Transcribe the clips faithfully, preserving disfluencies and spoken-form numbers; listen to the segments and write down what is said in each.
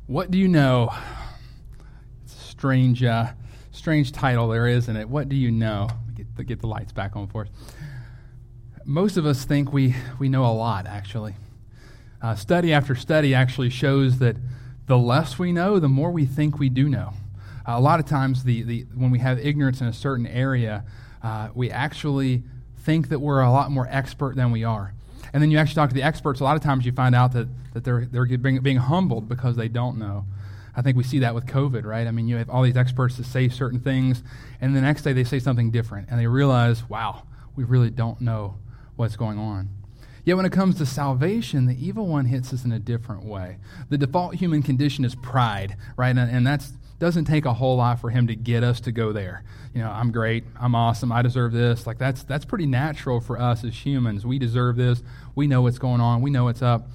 What do you know? It's a strange, uh, strange title there, isn't it? What do you know? Get the, get the lights back on for us. Most of us think we, we know a lot, actually. Uh, study after study actually shows that the less we know, the more we think we do know. Uh, a lot of times, the, the when we have ignorance in a certain area, uh, we actually think that we're a lot more expert than we are. And then you actually talk to the experts, a lot of times you find out that, that they're they're being, being humbled because they don't know. I think we see that with COVID, right? I mean, you have all these experts that say certain things, and the next day they say something different, and they realize, wow, we really don't know what's going on. Yet when it comes to salvation, the evil one hits us in a different way. The default human condition is pride, right? And, and that doesn't take a whole lot for him to get us to go there. You know, I'm great, I'm awesome, I deserve this. Like that's that's pretty natural for us as humans. We deserve this. We know what's going on. We know what's up.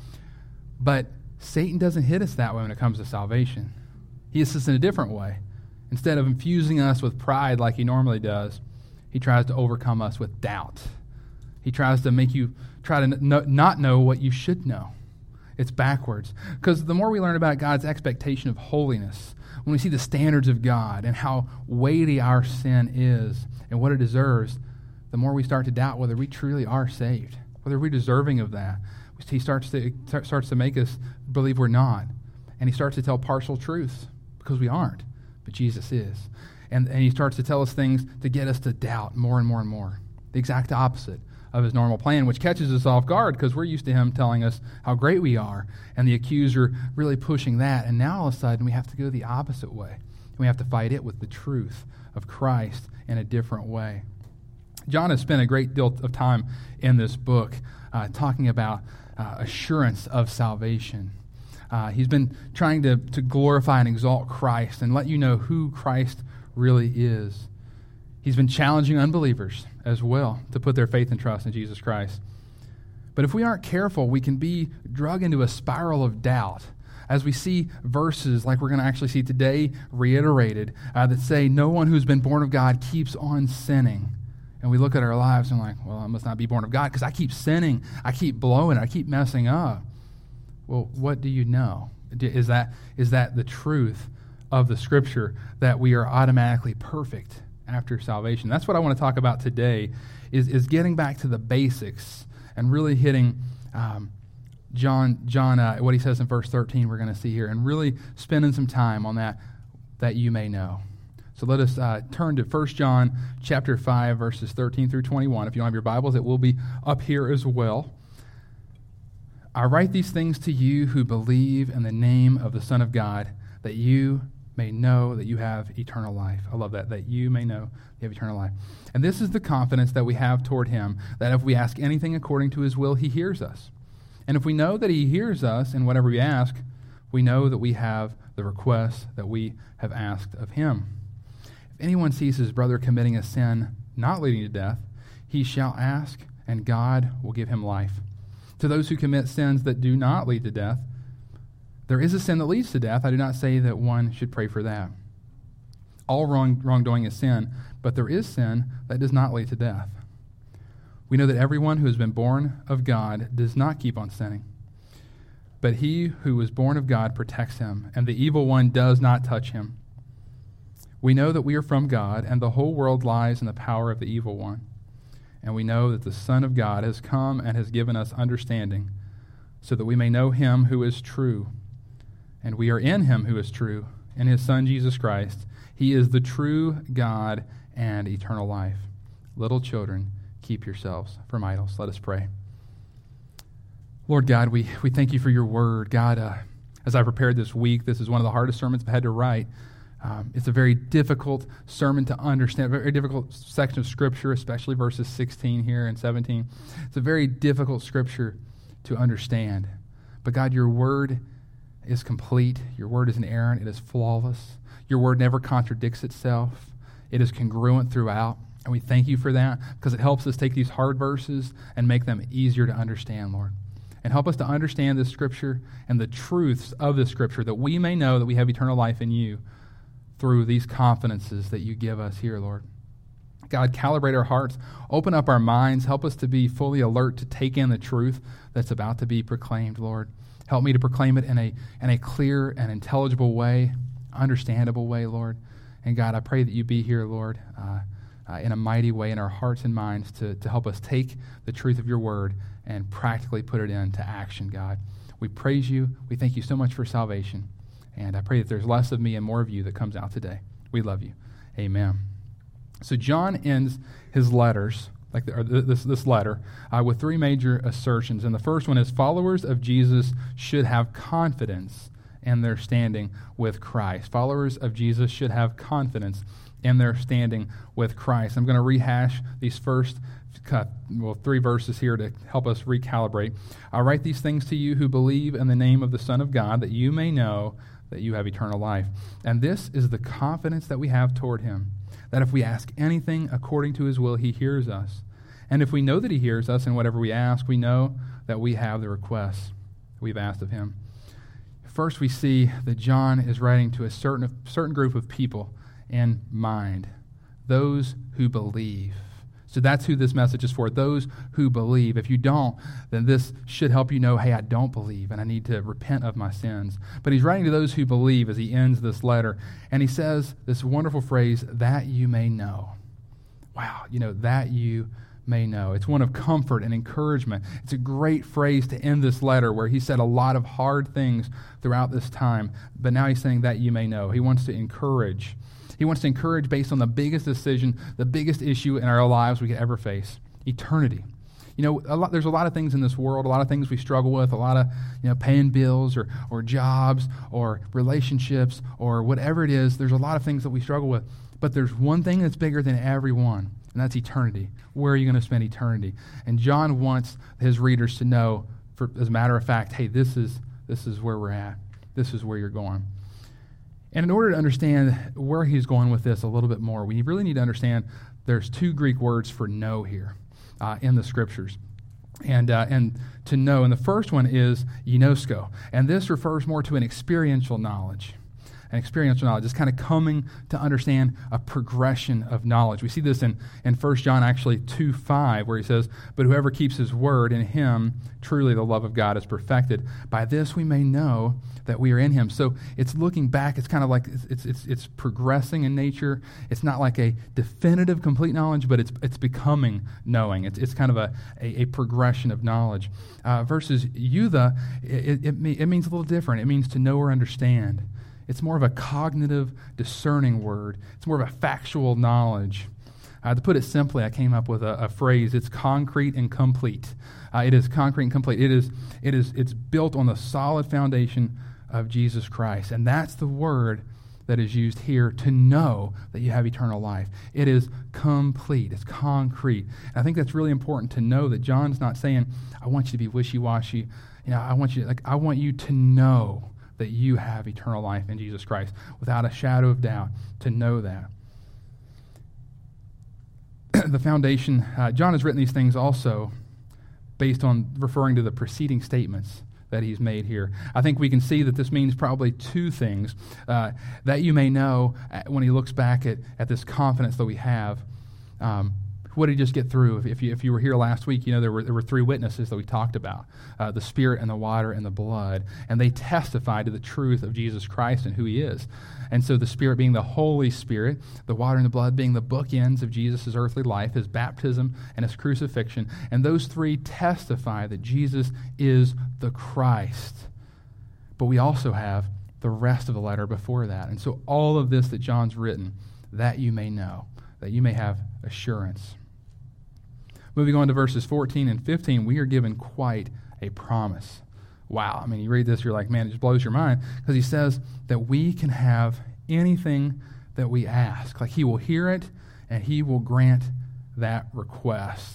But Satan doesn't hit us that way when it comes to salvation. He hits us in a different way. Instead of infusing us with pride like he normally does, he tries to overcome us with doubt. He tries to make you try to n- not know what you should know. It's backwards. Because the more we learn about God's expectation of holiness, when we see the standards of God and how weighty our sin is and what it deserves, the more we start to doubt whether we truly are saved, whether we're deserving of that. He starts to starts to make us believe we're not. And he starts to tell partial truths because we aren't, but Jesus is. And, and he starts to tell us things to get us to doubt more and more and more. The exact opposite of his normal plan, which catches us off guard because we're used to him telling us how great we are, and the accuser really pushing that. And now all of a sudden we have to go the opposite way. And we have to fight it with the truth of Christ in a different way. John has spent a great deal of time in this book uh, talking about uh, assurance of salvation. Uh, he's been trying to, to glorify and exalt Christ and let you know who Christ really is. He's been challenging unbelievers as well to put their faith and trust in Jesus Christ. But if we aren't careful, we can be drug into a spiral of doubt as we see verses like we're going to actually see today reiterated uh, that say no one who's been born of God keeps on sinning. And we look at our lives and we're like, well, I must not be born of God because I keep sinning, I keep blowing it, I keep messing up. Well, what do you know? Is that is that the truth of the Scripture that we are automatically perfect after salvation? That's what I want to talk about today, is, is getting back to the basics and really hitting um, John, John uh, what he says in verse thirteen we're going to see here, and really spending some time on that, that you may know. So let us uh, turn to First John chapter five, verses thirteen through twenty-one. If you don't have your Bibles, it will be up here as well. I write these things to you who believe in the name of the Son of God, that you may know that you have eternal life. I love that, that you may know you have eternal life. And this is the confidence that we have toward him, that if we ask anything according to his will, he hears us. And if we know that he hears us in whatever we ask, we know that we have the request that we have asked of him. If anyone sees his brother committing a sin not leading to death, he shall ask, and God will give him life. To those who commit sins that do not lead to death, there is a sin that leads to death. I do not say that one should pray for that. All wrong, wrongdoing is sin, but there is sin that does not lead to death. We know that everyone who has been born of God does not keep on sinning. But he who was born of God protects him, and the evil one does not touch him. We know that we are from God, and the whole world lies in the power of the evil one. And we know that the Son of God has come and has given us understanding, so that we may know him who is true. And we are in him who is true, in his Son Jesus Christ. He is the true God and eternal life. Little children, keep yourselves from idols. Let us pray. Lord God, we, we thank you for your word. God, uh, as I prepared this week, this is one of the hardest sermons I've had to write. Um, it's a very difficult sermon to understand, a very difficult section of Scripture, especially verses sixteen here and seventeen. It's a very difficult Scripture to understand. But God, your word is complete. Your word is inerrant. It is flawless. Your word never contradicts itself. It is congruent throughout. And we thank you for that because it helps us take these hard verses and make them easier to understand, Lord. And help us to understand this Scripture and the truths of this Scripture, that we may know that we have eternal life in you through these confidences that you give us here, Lord. God, calibrate our hearts, open up our minds, help us to be fully alert to take in the truth that's about to be proclaimed, Lord. Help me to proclaim it in a, in a clear and intelligible way, understandable way, Lord. And God, I pray that you be here, Lord, uh, uh, in a mighty way in our hearts and minds to, to help us take the truth of your word and practically put it into action, God. We praise you. We thank you so much for salvation. And I pray that there's less of me and more of you that comes out today. We love you. Amen. So John ends his letters, like the, or this, this letter, uh, with three major assertions. And the first one is followers of Jesus should have confidence in their standing with Christ. Followers of Jesus should have confidence in their standing with Christ. I'm going to rehash these first well, three verses here to help us recalibrate. I write these things to you who believe in the name of the Son of God, that you may know that you have eternal life. And this is the confidence that we have toward him, that if we ask anything according to his will, he hears us. And if we know that he hears us in whatever we ask, we know that we have the requests we've asked of him. First, we see that John is writing to a certain, certain group of people in mind, those who believe. So that's who this message is for, those who believe. If you don't, then this should help you know, hey, I don't believe, and I need to repent of my sins. But he's writing to those who believe as he ends this letter, and he says this wonderful phrase, that you may know. Wow, you know, that you may know. It's one of comfort and encouragement. It's a great phrase to end this letter where he said a lot of hard things throughout this time, but now he's saying that you may know. He wants to encourage. He wants to encourage based on the biggest decision, the biggest issue in our lives we could ever face, eternity. You know, a lot, there's a lot of things in this world, a lot of things we struggle with, a lot of, you know, paying bills or, or jobs or relationships or whatever it is. There's a lot of things that we struggle with. But there's one thing that's bigger than every one, and that's eternity. Where are you going to spend eternity? And John wants his readers to know, for, as a matter of fact, hey, this is this is where we're at. This is where you're going. And in order to understand where he's going with this a little bit more, we really need to understand there's two Greek words for know here uh, in the Scriptures. And uh, and to know, and the first one is ginosko. And this refers more to an experiential knowledge. An experiential knowledge is kind of coming to understand a progression of knowledge. We see this in, in First John actually two five, where he says, but whoever keeps his word, in him truly the love of God is perfected. By this we may know that we are in him. So it's looking back, it's kind of like it's it's it's progressing in nature. It's not like a definitive complete knowledge, but it's it's becoming knowing. It's it's kind of a, a, a progression of knowledge. Uh, versus eutha, it, it, it means a little different. It means to know or understand. It's more of a cognitive, discerning word. It's more of a factual knowledge. Uh, to put it simply, I came up with a, a phrase. It's concrete and complete. Uh, it is concrete and complete. It is. It is. It's built on the solid foundation of Jesus Christ, and that's the word that is used here to know that you have eternal life. It is complete. It's concrete. And I think that's really important to know that John's not saying, "I want you to be wishy-washy." You know, I want you. Like, I want you to know that you have eternal life in Jesus Christ, without a shadow of doubt, to know that. The foundation, uh, John has written these things also based on referring to the preceding statements that he's made here. I think we can see that this means probably two things. Uh, that you may know, when he looks back at, at this confidence that we have, um, what did he just get through? If, if you if you were here last week, you know there were there were three witnesses that we talked about: uh, the Spirit and the water and the blood, and they testified to the truth of Jesus Christ and who He is. And so the Spirit being the Holy Spirit, the water and the blood being the bookends of Jesus' earthly life, His baptism and His crucifixion, and those three testify that Jesus is the Christ. But we also have the rest of the letter before that, and so all of this that John's written, that you may know, that you may have assurance. Moving on to verses fourteen and fifteen, we are given quite a promise. Wow, I mean, you read this, you're like, man, it just blows your mind, because he says that we can have anything that we ask. Like, He will hear it, and He will grant that request.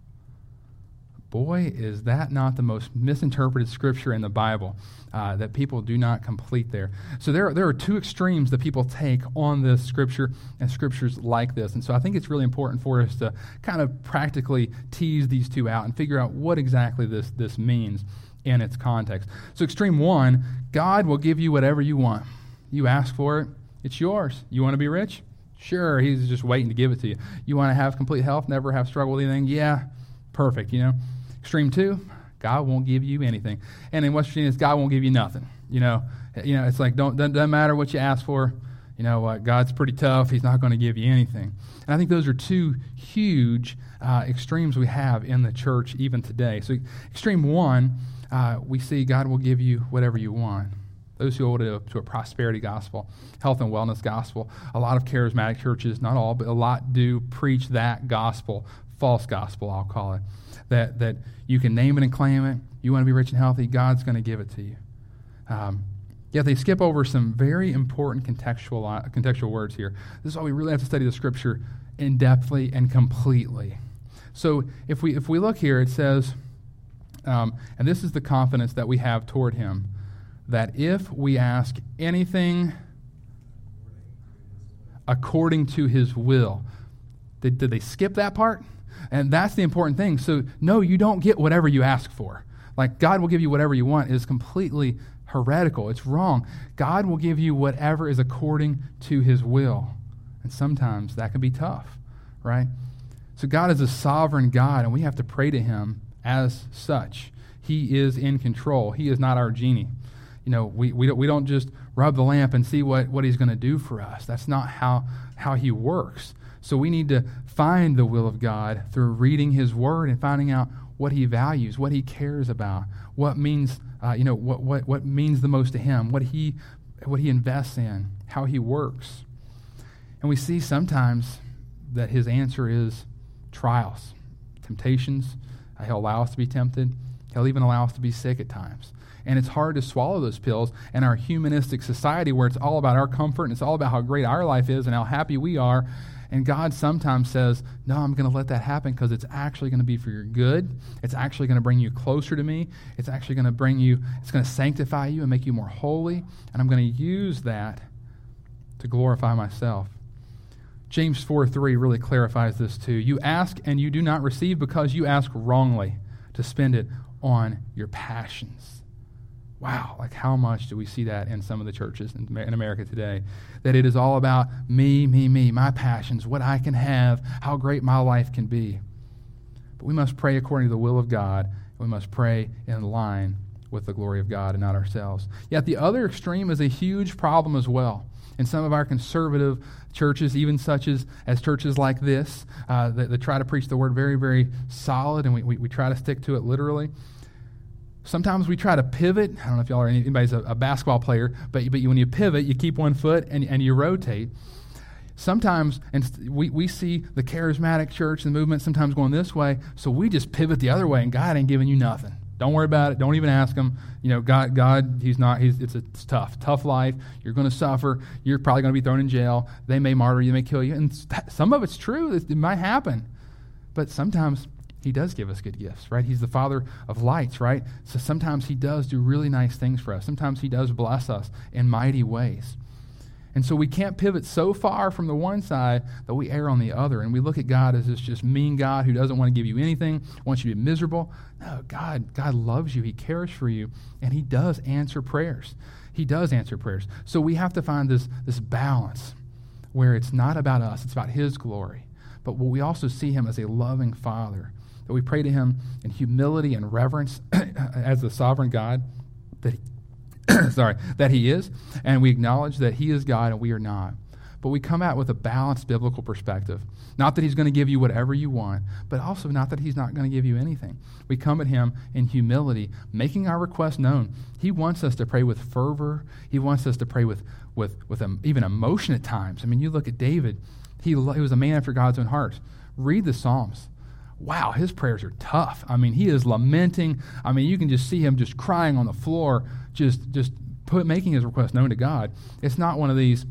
Boy, is that not the most misinterpreted scripture in the Bible, uh, that people do not complete there. So there, there are two extremes that people take on this scripture and scriptures like this. And so I think it's really important for us to kind of practically tease these two out and figure out what exactly this, this means in its context. So extreme one, God will give you whatever you want. You ask for it, it's yours. You want to be rich? Sure, He's just waiting to give it to you. You want to have complete health, never have struggle with anything? Yeah, perfect, you know. Extreme two, God won't give you anything. And in West Virginia, it's God won't give you nothing. You know, you know, it's like, don't, doesn't, doesn't matter what you ask for. You know what? God's pretty tough. He's not going to give you anything. And I think those are two huge uh, extremes we have in the church even today. So extreme one, uh, we see God will give you whatever you want. Those who hold to, to a prosperity gospel, health and wellness gospel. A lot of charismatic churches, not all, but a lot do preach that gospel, false gospel, I'll call it. That that you can name it and claim it. You want to be rich and healthy, God's going to give it to you. Um, yet they skip over some very important contextual uh, contextual words here. This is why we really have to study the Scripture in-depthly and completely. So if we if we look here, it says, um, and this is the confidence that we have toward him, that if we ask anything according to his will. Did, did they skip that part? And that's the important thing. So, no, you don't get whatever you ask for. Like, God will give you whatever you want is completely heretical. It's wrong. God will give you whatever is according to his will. And sometimes that can be tough, right? So God is a sovereign God, and we have to pray to him as such. He is in control. He is not our genie. You know, we we don't, we don't just rub the lamp and see what, what he's going to do for us. That's not how, how he works. So we need to find the will of God through reading his word and finding out what he values, what he cares about, what means, uh, you know, what, what, what means the most to him, what he, what he invests in, how he works. And we see sometimes that his answer is trials, temptations. Uh, he'll allow us to be tempted. He'll even allow us to be sick at times. And it's hard to swallow those pills in our humanistic society where it's all about our comfort and it's all about how great our life is and how happy we are. And God sometimes says, no, I'm going to let that happen because it's actually going to be for your good. It's actually going to bring you closer to me. It's actually going to bring you, it's going to sanctify you and make you more holy. And I'm going to use that to glorify myself. James four three really clarifies this too. You ask and you do not receive because you ask wrongly to spend it on your passions. Wow, like how much do we see that in some of the churches in, in America today? That it is all about me, me, me, my passions, what I can have, how great my life can be. But we must pray according to the will of God. And we must pray in line with the glory of God and not ourselves. Yet the other extreme is a huge problem as well. In some of our conservative churches, even such as, as churches like this, uh, that, that try to preach the word very, very solid, and we, we, we try to stick to it literally. Sometimes we try to pivot. I don't know if y'all are anybody's a, a basketball player, but but you, when you pivot, you keep one foot and, and you rotate. Sometimes, and we, we see the charismatic church and the movement sometimes going this way, so we just pivot the other way, and God ain't giving you nothing. Don't worry about it. Don't even ask him. You know, God, God, he's not. He's it's a it's tough, tough life. You're going to suffer. You're probably going to be thrown in jail. They may martyr you. They may kill you. And some of it's true. It, it might happen, but sometimes he does give us good gifts, right? He's the Father of lights, right? So sometimes he does do really nice things for us. Sometimes he does bless us in mighty ways. And so we can't pivot so far from the one side that we err on the other. And we look at God as this just mean God who doesn't want to give you anything, wants you to be miserable. No, God, God loves you. He cares for you. And he does answer prayers. He does answer prayers. So we have to find this, this balance where it's not about us. It's about his glory. But we also see him as a loving Father. That we pray to him in humility and reverence as the sovereign God that he, sorry, that he is, and we acknowledge that he is God and we are not. But we come out with a balanced biblical perspective. Not that he's going to give you whatever you want, but also not that he's not going to give you anything. We come at him in humility, making our request known. He wants us to pray with fervor. He wants us to pray with, with, with um, even emotion at times. I mean, you look at David. He, he was a man after God's own heart. Read the Psalms. Wow, his prayers are tough. I mean, he is lamenting. I mean, you can just see him just crying on the floor, just just put, making his request known to God. It's not one of these,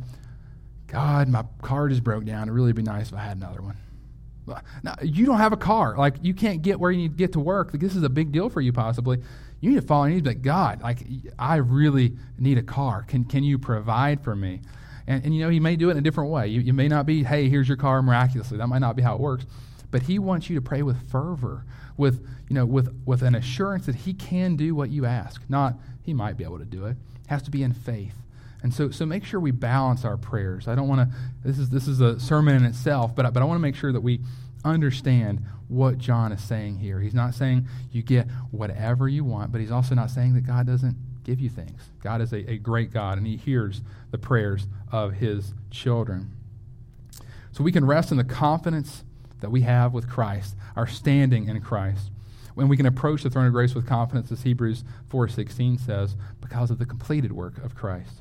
God, my car just broke down. It'd really be nice if I had another one. Now, you don't have a car. Like, you can't get where you need to get to work. Like, this is a big deal for you possibly. You need to fall on your knees and be like, God, like, I really need a car. Can can you provide for me? And, and you know, he may do it in a different way. You, you may not be, hey, here's your car miraculously. That might not be how it works. But he wants you to pray with fervor, with you know, with, with an assurance that he can do what you ask. Not he might be able to do it. It has to be in faith. And so, so make sure we balance our prayers. I don't want to. This is this is a sermon in itself, but but I want to make sure that we understand what John is saying here. He's not saying you get whatever you want, but he's also not saying that God doesn't give you things. God is a, a great God, and he hears the prayers of his children. So we can rest in the confidence that we have with Christ, our standing in Christ. When we can approach the throne of grace with confidence, as Hebrews four sixteen says, because of the completed work of Christ.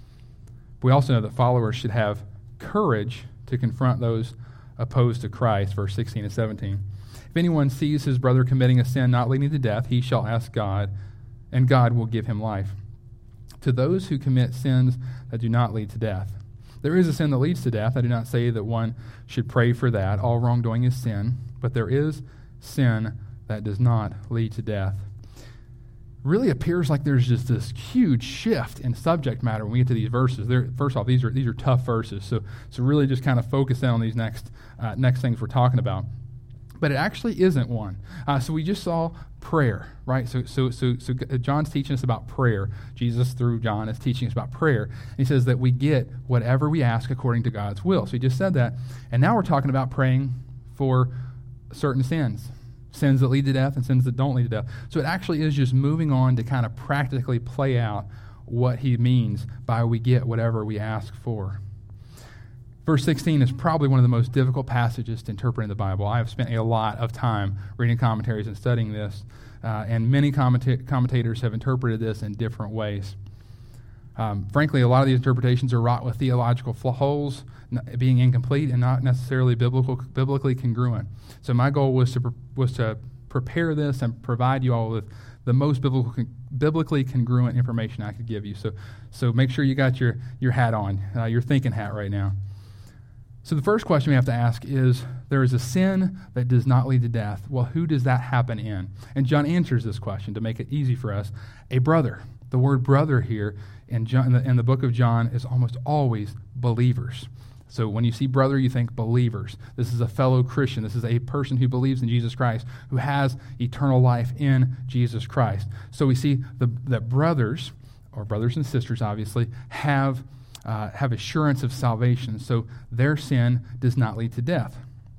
We also know that followers should have courage to confront those opposed to Christ, verse sixteen and seventeen. If anyone sees his brother committing a sin not leading to death, he shall ask God, and God will give him life. To those who commit sins that do not lead to death. There is a sin that leads to death. I do not say that one should pray for that. All wrongdoing is sin, but there is sin that does not lead to death. Really appears like there's just this huge shift in subject matter when we get to these verses. They're, first off, these are these are tough verses, so so really just kind of focus in on these next uh, next things we're talking about. But it actually isn't one. Uh, so we just saw prayer, right? So so so so John's teaching us about prayer. Jesus, through John, is teaching us about prayer. And he says that we get whatever we ask according to God's will. So he just said that, and now we're talking about praying for certain sins. Sins that lead to death and sins that don't lead to death. So it actually is just moving on to kind of practically play out what he means by we get whatever we ask for. Verse sixteen is probably one of the most difficult passages to interpret in the Bible. I have spent a lot of time reading commentaries and studying this, uh, and many commenta- commentators have interpreted this in different ways. Um, frankly, a lot of these interpretations are wrought with theological holes, being incomplete and not necessarily biblical, biblically congruent. So my goal was to pre- was to prepare this and provide you all with the most biblical, biblically congruent information I could give you. So so make sure you got your, your hat on, uh, your thinking hat right now. So the first question we have to ask is, there is a sin that does not lead to death. Well, who does that happen in? And John answers this question to make it easy for us. A brother. The word brother here in, John, in, the, in the book of John is almost always believers. So when you see brother, you think believers. This is a fellow Christian. This is a person who believes in Jesus Christ, who has eternal life in Jesus Christ. So we see the, that brothers, or brothers and sisters obviously, have uh, have assurance of salvation. So their sin does not lead to death.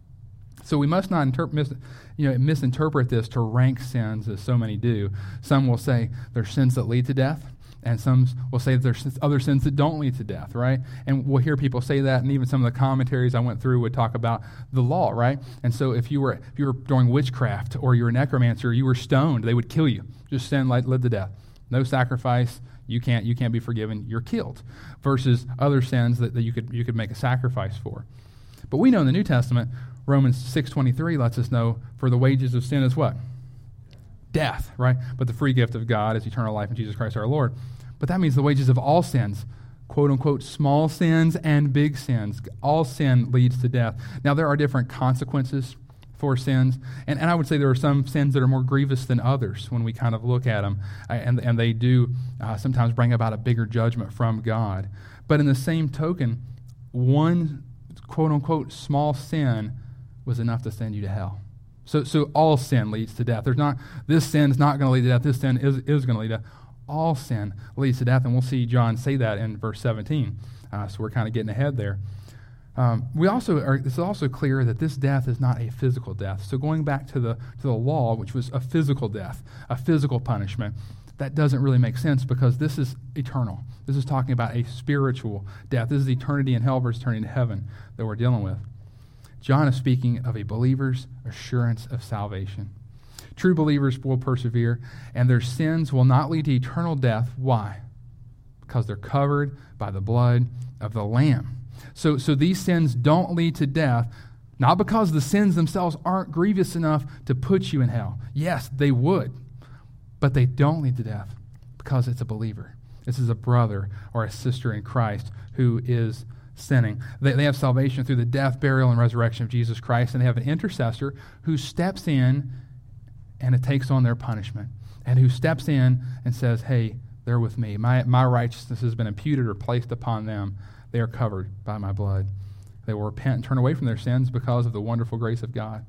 So we must not interpret, mis, you know, misinterpret this to rank sins as so many do. Some will say there's sins that lead to death, and some will say that there's other sins that don't lead to death, right? And we'll hear people say that, and even some of the commentaries I went through would talk about the law, right? And so if you were if you were doing witchcraft or you were a necromancer, you were stoned, they would kill you. Just sin led to death. No sacrifice. You can't you can't be forgiven. You're killed. Versus other sins that, that you could you could make a sacrifice for. But we know in the New Testament, Romans six twenty-three lets us know, for the wages of sin is what? Death, right? But the free gift of God is eternal life in Jesus Christ our Lord. But that means the wages of all sins, quote unquote, small sins and big sins. All sin leads to death. Now, there are different consequences for sins, and, and I would say there are some sins that are more grievous than others when we kind of look at them, and, and they do uh, sometimes bring about a bigger judgment from God. But in the same token, one quote unquote small sin was enough to send you to hell. So so all sin leads to death. There's not, this sin is not going to lead to death, this sin is, is going to lead to death. All sin leads to death, and we'll see John say that in verse seventeen. Uh, so we're kind of getting ahead there. Um, we also are, it's also clear that this death is not a physical death. So going back to the to the law, which was a physical death, a physical punishment, that doesn't really make sense because this is eternal. This is talking about a spiritual death. This is eternity in hell versus eternity in heaven that we're dealing with. John is speaking of a believer's assurance of salvation. True believers will persevere, and their sins will not lead to eternal death. Why? Because they're covered by the blood of the Lamb. So, so these sins don't lead to death, not because the sins themselves aren't grievous enough to put you in hell. Yes, they would, but they don't lead to death because it's a believer. This is a brother or a sister in Christ who is sinning. They, they have salvation through the death, burial, and resurrection of Jesus Christ, and they have an intercessor who steps in and it takes on their punishment, and who steps in and says, hey, they're with me. My, my righteousness has been imputed or placed upon them. They are covered by my blood. They will repent and turn away from their sins because of the wonderful grace of God.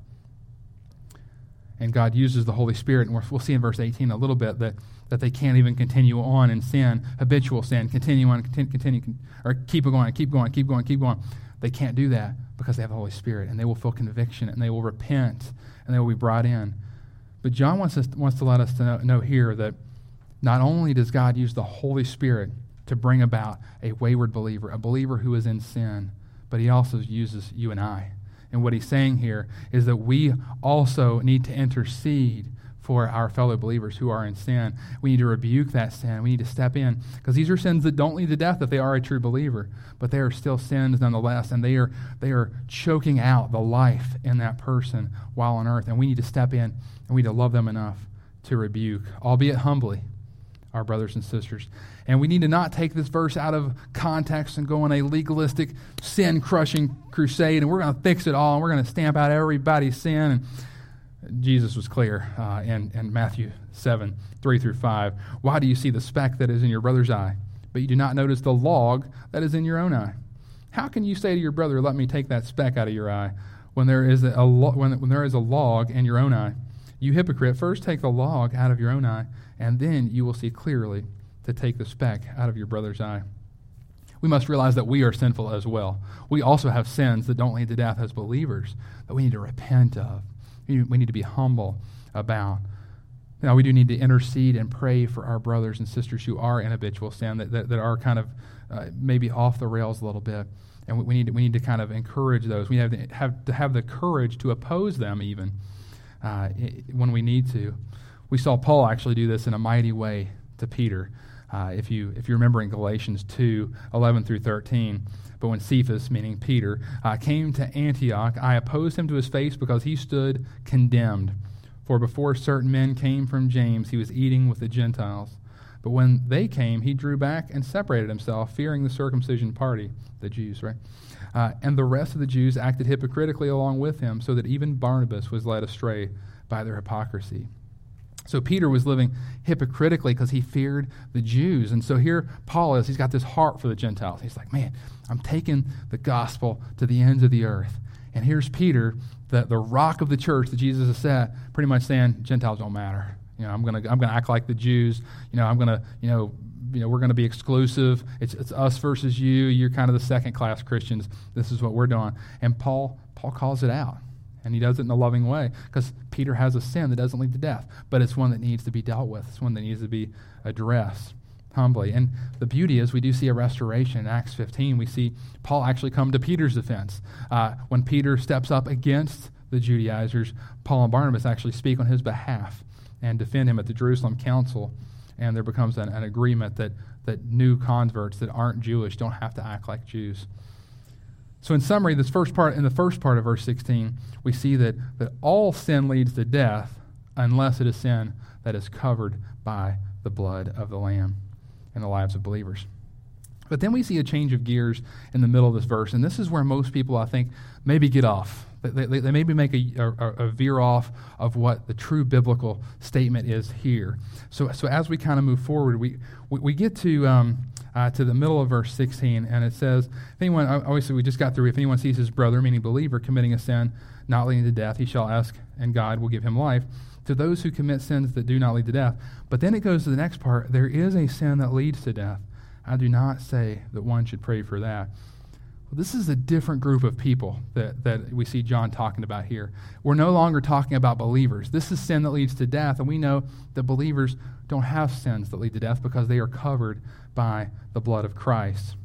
And God uses the Holy Spirit, and we'll see in verse eighteen a little bit that, that they can't even continue on in sin, habitual sin, continue on, continue, continue or keep going, keep going, keep going, keep going. They can't do that because they have the Holy Spirit, and they will feel conviction, and they will repent, and they will be brought in. But John wants us wants to let us to know, know here that not only does God use the Holy Spirit to bring about a wayward believer, a believer who is in sin, but he also uses you and I. And what he's saying here is that we also need to intercede for our fellow believers who are in sin. We need to rebuke that sin. We need to step in, because these are sins that don't lead to death if they are a true believer, but they are still sins nonetheless, and they are they are choking out the life in that person while on earth. And we need to step in, and we need to love them enough to rebuke, albeit humbly, our brothers and sisters. And we need to not take this verse out of context and go on a legalistic, sin-crushing crusade, and we're going to fix it all, and we're going to stamp out everybody's sin. And Jesus was clear uh, in, in Matthew seven, three through five. Why do you see the speck that is in your brother's eye, but you do not notice the log that is in your own eye? How can you say to your brother, let me take that speck out of your eye, when there is a, a lo- when, when there is a log in your own eye? You hypocrite, first take the log out of your own eye, and then you will see clearly to take the speck out of your brother's eye. We must realize that we are sinful as well. We also have sins that don't lead to death as believers that we need to repent of. We need to be humble about. Now, we do need to intercede and pray for our brothers and sisters who are in habitual sin, that, that, that are kind of uh, maybe off the rails a little bit. And we, we need to, we need to kind of encourage those. We have to have, to have the courage to oppose them even uh, when we need to. We saw Paul actually do this in a mighty way to Peter. Uh, if you if you remember in Galatians two, eleven through thirteen, but when Cephas, meaning Peter, uh, came to Antioch, I opposed him to his face because he stood condemned. For before certain men came from James, he was eating with the Gentiles. But when they came, he drew back and separated himself, fearing the circumcision party, the Jews, right? Uh, and the rest of the Jews acted hypocritically along with him, so that even Barnabas was led astray by their hypocrisy. So Peter was living hypocritically because he feared the Jews. And so here Paul is, he's got this heart for the Gentiles. He's like, man, I'm taking the gospel to the ends of the earth. And here's Peter, the, the rock of the church that Jesus has set, pretty much saying, Gentiles don't matter. You know, I'm gonna I'm gonna act like the Jews. You know, I'm gonna, you know, you know, we're gonna be exclusive. It's it's us versus you. You're kind of the second class Christians. This is what we're doing. And Paul Paul calls it out. And he does it in a loving way, because Peter has a sin that doesn't lead to death, but it's one that needs to be dealt with. It's one that needs to be addressed humbly. And the beauty is we do see a restoration in Acts fifteen. We see Paul actually come to Peter's defense. Uh, when Peter steps up against the Judaizers, Paul and Barnabas actually speak on his behalf and defend him at the Jerusalem Council. And there becomes an, an agreement that, that new converts that aren't Jewish don't have to act like Jews. So in summary, this first part, in the first part of verse sixteen, we see that, that all sin leads to death unless it is sin that is covered by the blood of the Lamb in the lives of believers. But then we see a change of gears in the middle of this verse, and this is where most people, I think, maybe get off. They, they, they maybe make a, a, a veer off of what the true biblical statement is here. So, so as we kind of move forward, we we, we get to um, uh, to the middle of verse sixteen, and it says, "If anyone, obviously we just got through, if anyone sees his brother, meaning believer, committing a sin not leading to death, he shall ask, and God will give him life. To those who commit sins that do not lead to death." But then it goes to the next part. There is a sin that leads to death. I do not say that one should pray for that. Well, this is a different group of people that, that we see John talking about here. We're no longer talking about believers. This is sin that leads to death, and we know that believers don't have sins that lead to death because they are covered by the blood of Christ.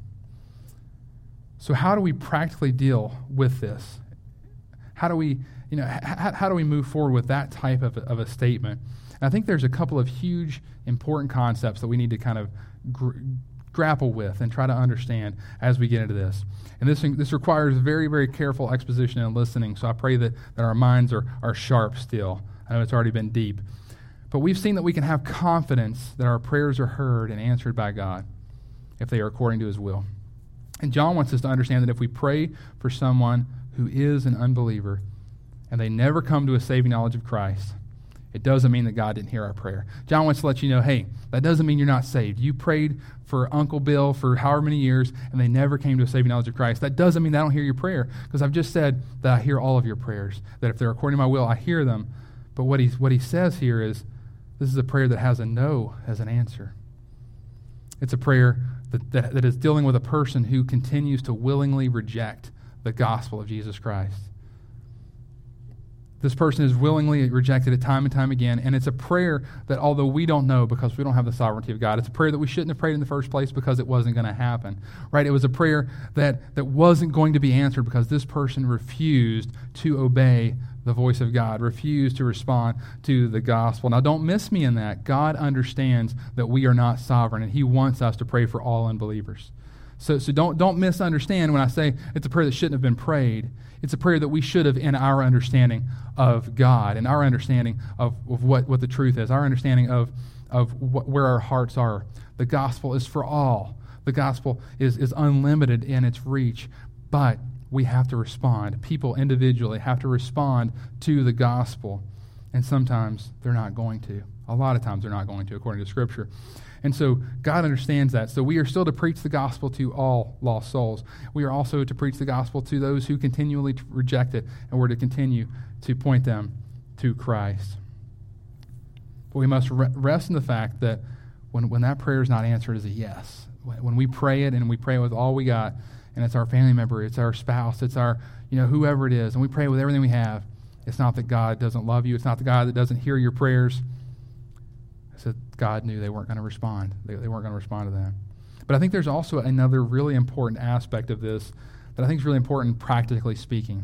So how do we practically deal with this? How do we, you know, how, how do we move forward with that type of, of a statement? And I think there's a couple of huge, important concepts that we need to kind of gr- grapple with and try to understand as we get into this. And this this requires very, very careful exposition and listening, so I pray that, that our minds are, are sharp still. I know it's already been deep. But we've seen that we can have confidence that our prayers are heard and answered by God if they are according to his will. And John wants us to understand that if we pray for someone who is an unbeliever and they never come to a saving knowledge of Christ, it doesn't mean that God didn't hear our prayer. John wants to let you know, hey, that doesn't mean you're not saved. You prayed for Uncle Bill for however many years, and they never came to a saving knowledge of Christ. That doesn't mean that I don't hear your prayer, because I've just said that I hear all of your prayers, that if they're according to my will, I hear them. But what, he's, what he says here is, this is a prayer that has a no as an answer. It's a prayer that, that, that is dealing with a person who continues to willingly reject the gospel of Jesus Christ. This person is willingly rejected it time and time again, and it's a prayer that although we don't know because we don't have the sovereignty of God, it's a prayer that we shouldn't have prayed in the first place because it wasn't going to happen, right? It was a prayer that, that wasn't going to be answered because this person refused to obey the voice of God, refused to respond to the gospel. Now, don't miss me in that. God understands that we are not sovereign, and he wants us to pray for all unbelievers. So, so don't, don't misunderstand when I say it's a prayer that shouldn't have been prayed. It's a prayer that we should have in our understanding of God and our understanding of, of what, what the truth is, our understanding of, of what, where our hearts are. The gospel is for all. The gospel is, is unlimited in its reach, but we have to respond. People individually have to respond to the gospel, and sometimes they're not going to. A lot of times they're not going to, according to Scripture. And so God understands that. So we are still to preach the gospel to all lost souls. We are also to preach the gospel to those who continually reject it, and we're to continue to point them to Christ. But we must rest in the fact that when, when that prayer is not answered as a yes, when we pray it and we pray it with all we got, and it's our family member, it's our spouse, it's our, you know, whoever it is, and we pray with everything we have, it's not that God doesn't love you. It's not the God that doesn't hear your prayers. It's that God knew they weren't going to respond. They, they weren't going to respond to that. But I think there's also another really important aspect of this that I think is really important practically speaking.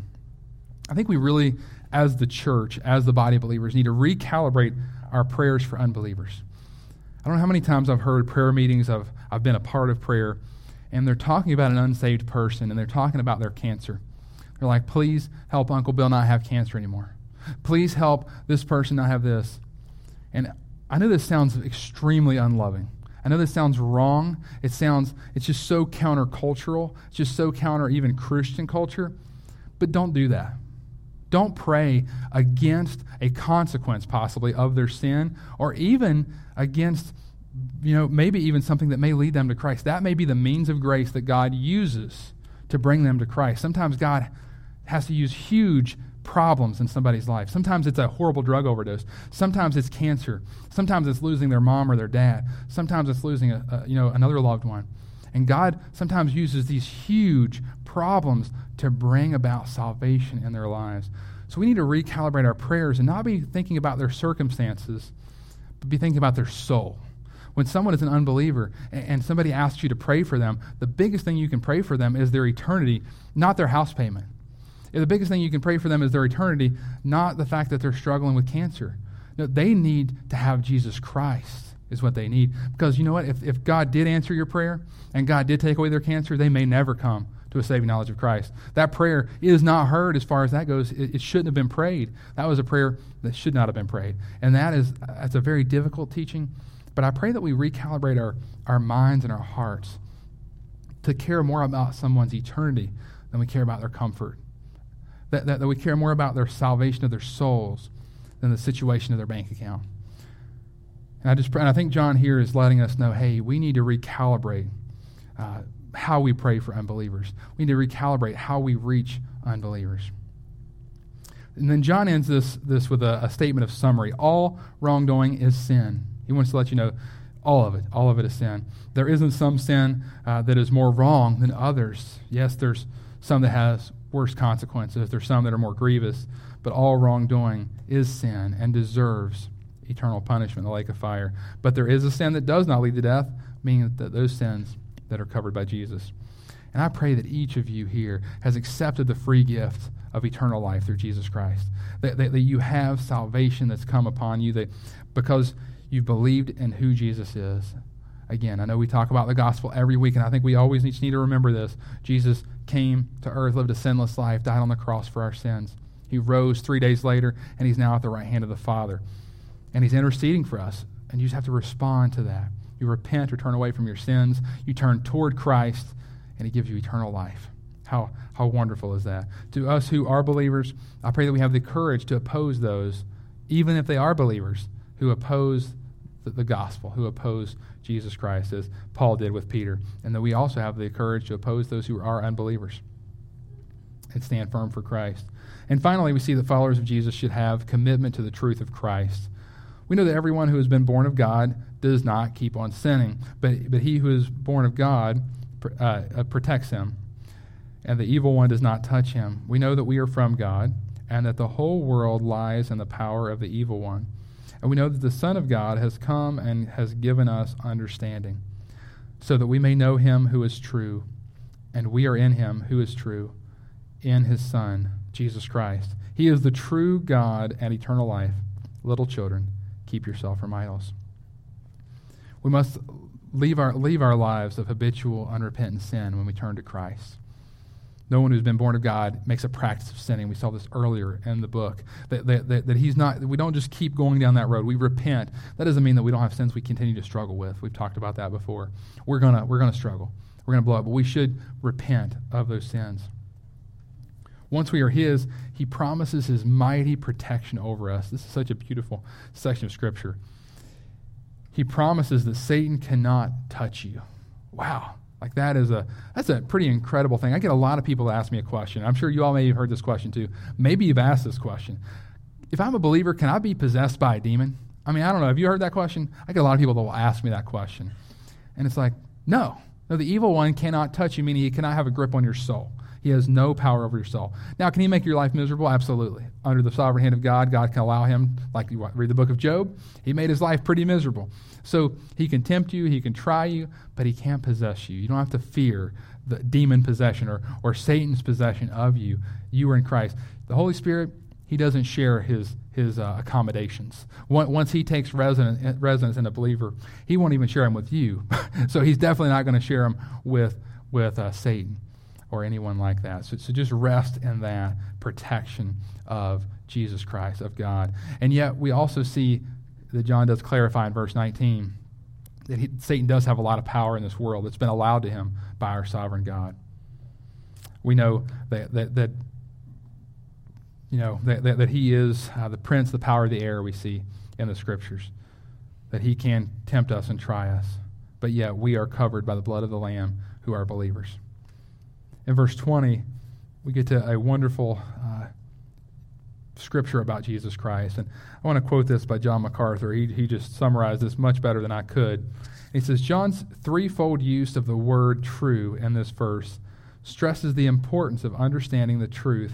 I think we really, as the church, as the body of believers, need to recalibrate our prayers for unbelievers. I don't know how many times I've heard prayer meetings, I've, I've been a part of prayer, and they're talking about an unsaved person, and they're talking about their cancer. They're like, please help Uncle Bill not have cancer anymore. Please help this person not have this. And I know this sounds extremely unloving. I know this sounds wrong. It sounds, it's just so countercultural. It's just so counter even Christian culture. But don't do that. Don't pray against a consequence possibly of their sin, or even against, you know, maybe even something that may lead them to Christ. That may be the means of grace that God uses to bring them to Christ. Sometimes God has to use huge problems in somebody's life. Sometimes it's a horrible drug overdose. Sometimes it's cancer. Sometimes it's losing their mom or their dad. Sometimes it's losing a, a, you know, another loved one. And God sometimes uses these huge problems to bring about salvation in their lives. So we need to recalibrate our prayers and not be thinking about their circumstances, but be thinking about their soul. When someone is an unbeliever and somebody asks you to pray for them, the biggest thing you can pray for them is their eternity, not their house payment. The biggest thing you can pray for them is their eternity, not the fact that they're struggling with cancer. No, they need to have Jesus Christ is what they need. Because you know what? If, if God did answer your prayer and God did take away their cancer, they may never come to a saving knowledge of Christ. That prayer is not heard as far as that goes. It, it shouldn't have been prayed. That was a prayer that should not have been prayed. And that is that's a very difficult teaching. But I pray that we recalibrate our, our minds and our hearts to care more about someone's eternity than we care about their comfort. That, that, that we care more about their salvation of their souls than the situation of their bank account. And I just pray, and I think John here is letting us know, hey, we need to recalibrate uh, how we pray for unbelievers. We need to recalibrate how we reach unbelievers. And then John ends this, this with a, a statement of summary. All wrongdoing is sin. He wants to let you know all of it. All of it is sin. There isn't some sin uh, that is more wrong than others. Yes, there's some that has worse consequences. There's some that are more grievous, but all wrongdoing is sin and deserves eternal punishment in the lake of fire. But there is a sin that does not lead to death, meaning that those sins that are covered by Jesus. And I pray that each of you here has accepted the free gift of eternal life through Jesus Christ, that, that, that you have salvation that's come upon you that because you've believed in who Jesus is. Again, I know we talk about the gospel every week, and I think we always need to remember this. Jesus came to earth, lived a sinless life, died on the cross for our sins. He rose three days later, and he's now at the right hand of the Father. And he's interceding for us, and you just have to respond to that. You repent or turn away from your sins. You turn toward Christ, and he gives you eternal life. How, how wonderful is that? To us who are believers, I pray that we have the courage to oppose those, even if they are believers, who oppose the, the gospel, who oppose Jesus Christ, as Paul did with Peter, and that we also have the courage to oppose those who are unbelievers and stand firm for Christ. And finally, we see that followers of Jesus should have commitment to the truth of Christ. We know that everyone who has been born of God does not keep on sinning, but, but he who is born of God uh, uh, protects him. and the evil one does not touch him. We know that we are from God, and that the whole world lies in the power of the evil one. And we know that the Son of God has come and has given us understanding, so that we may know him who is true, and we are in him who is true, in his Son, Jesus Christ. He is the true God and eternal life. Little children, keep yourself from idols. We must leave our, leave our lives of habitual, unrepentant sin when we turn to Christ. No one who's been born of God makes a practice of sinning. We saw this earlier in the book. That, that, that, that he's not. We don't just keep going down that road. We repent. That doesn't mean that we don't have sins we continue to struggle with. We've talked about that before. We're gonna we're gonna struggle. We're gonna blow up. But we should repent of those sins. Once we are his, he promises his mighty protection over us. This is such a beautiful section of Scripture. He promises that Satan cannot touch you. Wow. Like that is a that's a pretty incredible thing. I get a lot of people to ask me a question. I'm sure you all may have heard this question too. Maybe you've asked this question. If I'm a believer, can I be possessed by a demon? I mean, I don't know. Have you heard that question? I get a lot of people that will ask me that question. And it's like, no. No, the evil one cannot touch you, meaning he cannot have a grip on your soul. He has no power over your soul. Now, can he make your life miserable? Absolutely. Under the sovereign hand of God, God can allow him, like you read the book of Job, he made his life pretty miserable. So he can tempt you, he can try you, but he can't possess you. You don't have to fear the demon possession or, or Satan's possession of you. You are in Christ. The Holy Spirit, he doesn't share his, his uh, accommodations. Once he takes residence, residence in a believer, he won't even share them with you. So he's definitely not going to share them with, with uh, Satan or anyone like that. So, so just rest in that protection of Jesus Christ, of God. And yet we also see that John does clarify in verse nineteen that he, Satan does have a lot of power in this world that's been allowed to him by our sovereign God. We know that that, that you know that, that, that he is uh, the prince, the power of the air we see in the Scriptures, that he can tempt us and try us, but yet we are covered by the blood of the Lamb who are believers. In verse twenty, we get to a wonderful uh, scripture about Jesus Christ. And I want to quote this by John MacArthur. He, he just summarized this much better than I could. He says, John's threefold use of the word true in this verse stresses the importance of understanding the truth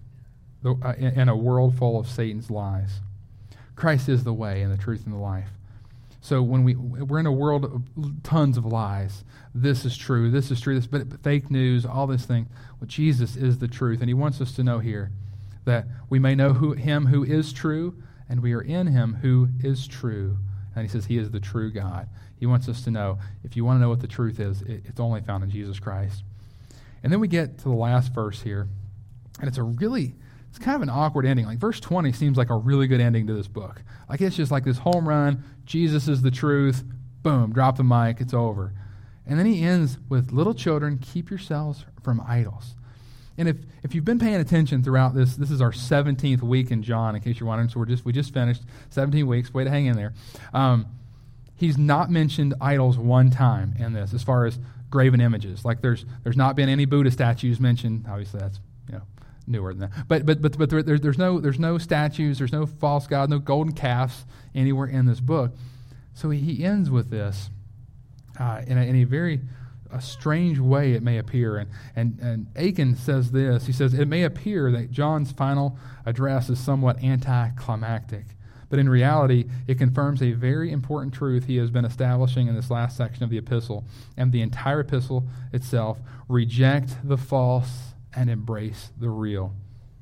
in a world full of Satan's lies. Christ is the way and the truth and the life. So when we, we're in a world of tons of lies, this is true, this is true, this but fake news, all this thing. Well, Jesus is the truth, and he wants us to know here that we may know who him who is true, and we are in him who is true. And he says he is the true God. He wants us to know, if you want to know what the truth is, it, it's only found in Jesus Christ. And then we get to the last verse here, and it's a really... It's kind of an awkward ending. Like verse twenty seems like a really good ending to this book. Like it's just like this home run. Jesus is the truth. Boom, drop the mic. It's over. And then he ends with, little children, keep yourselves from idols. And if, if you've been paying attention throughout this, this is our seventeenth week in John, in case you're wondering. So we're just we just finished seventeen weeks. Way to hang in there. Um, he's not mentioned idols one time in this, as far as graven images. Like there's there's not been any Buddha statues mentioned. Obviously, that's you know. newer than that. But but but but there, there's no there's no statues, there's no false god, no golden calves anywhere in this book. So he, he ends with this uh, in, a, in a very a strange way it may appear. And, and and Aiken says this. He says, it may appear that John's final address is somewhat anticlimactic, but in reality it confirms a very important truth he has been establishing in this last section of the epistle and the entire epistle itself. Reject the false and embrace the real.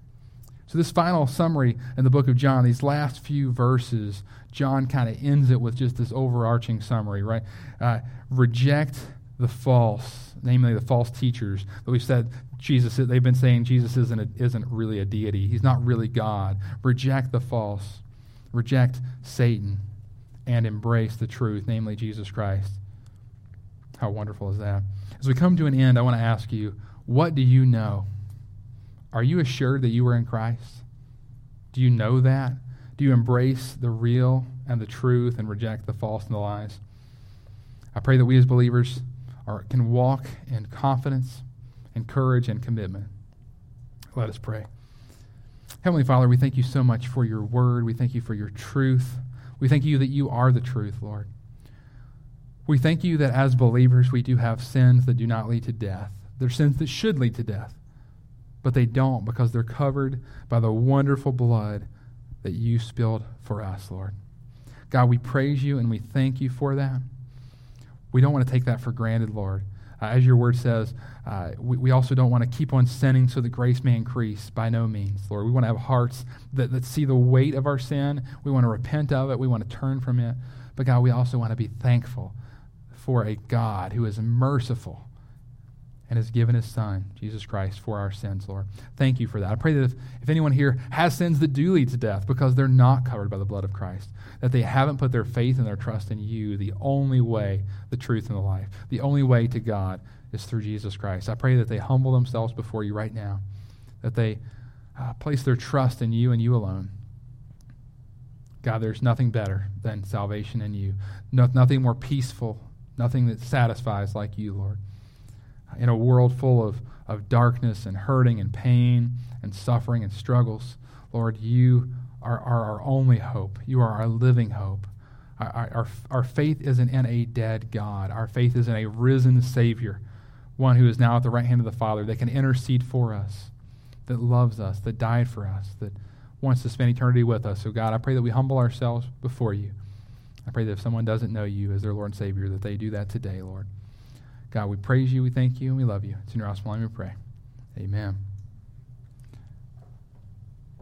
So this final summary in the book of John, these last few verses, John kind of ends it with just this overarching summary, right? Uh, reject the false, namely the false teachers that we've said Jesus, they've been saying Jesus isn't a, isn't really a deity. He's not really God. Reject the false. Reject Satan and embrace the truth, namely Jesus Christ. How wonderful is that? As we come to an end, I want to ask you, what do you know? Are you assured that you are in Christ? Do you know that? Do you embrace the real and the truth and reject the false and the lies? I pray that we as believers are, can walk in confidence and courage and commitment. Let us pray. Heavenly Father, we thank you so much for your word. We thank you for your truth. We thank you that you are the truth, Lord. We thank you that as believers we do have sins that do not lead to death. They're sins that should lead to death. but they don't because they're covered by the wonderful blood that you spilled for us, Lord. God, we praise you and we thank you for that. We don't want to take that for granted, Lord. Uh, as your word says, uh, we, we also don't want to keep on sinning so that grace may increase. By no means, Lord. We want to have hearts that, that see the weight of our sin. We want to repent of it. We want to turn from it. But God, we also want to be thankful for a God who is merciful and has given his Son, Jesus Christ, for our sins, Lord. Thank you for that. I pray that if, if anyone here has sins that do lead to death because they're not covered by the blood of Christ, that they haven't put their faith and their trust in you, the only way, the truth, and the life, the only way to God is through Jesus Christ. I pray that they humble themselves before you right now, that they uh, place their trust in you and you alone. God, there's nothing better than salvation in you, no, nothing more peaceful, nothing that satisfies like you, Lord. In a world full of, of darkness and hurting and pain and suffering and struggles, Lord, you are, are our only hope. You are our living hope. Our, our, our faith isn't in a dead God. Our faith is in a risen Savior, one who is now at the right hand of the Father, that can intercede for us, that loves us, that died for us, that wants to spend eternity with us. So God, I pray that we humble ourselves before you. I pray that if someone doesn't know you as their Lord and Savior, that they do that today, Lord. God, we praise you, we thank you, and we love you. It's in your awesome name we pray. Amen.